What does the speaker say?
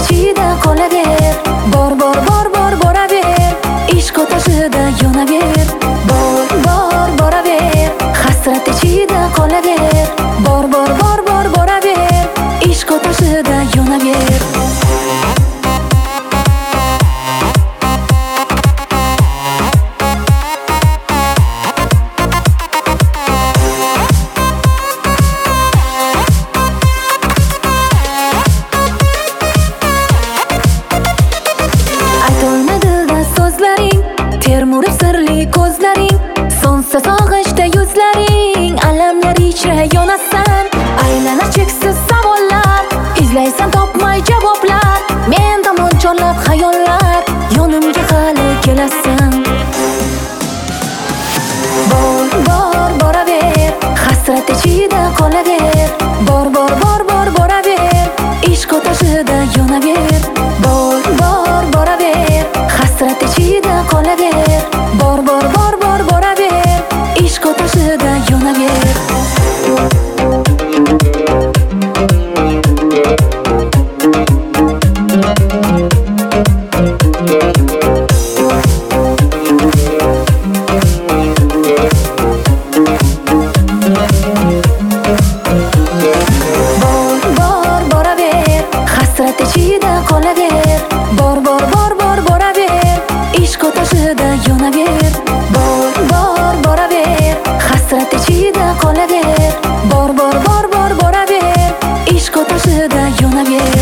ichida qolaver. Bor boraver, ishq otashida yonaver. Bor boraver, hasrat ichida qolaver. Bor boraver, ishq otashida yonaver. Termurib sirli ko'zlaring, so'nsa sog'ishda yuzlaring. Alamlar ichra yonasan, aylanar cheksiz savollar. Izlaysan topmay javoblar, men tomon chorlab xayollar. Yonimga hali kelasan. Bor boraver, hasrat ichida qolaver. Bor boraver, ishq otashida yonaver. Bor boraver, hasrat ichida qolaver. Bor boraver, ishq otashida yonaver. Hasrat ichida qolaver. Bor boraver, ishq otashida yonaver. Bor boraver, hasrat ichida qolaver. Bor boraver, ishq otashida yonaver.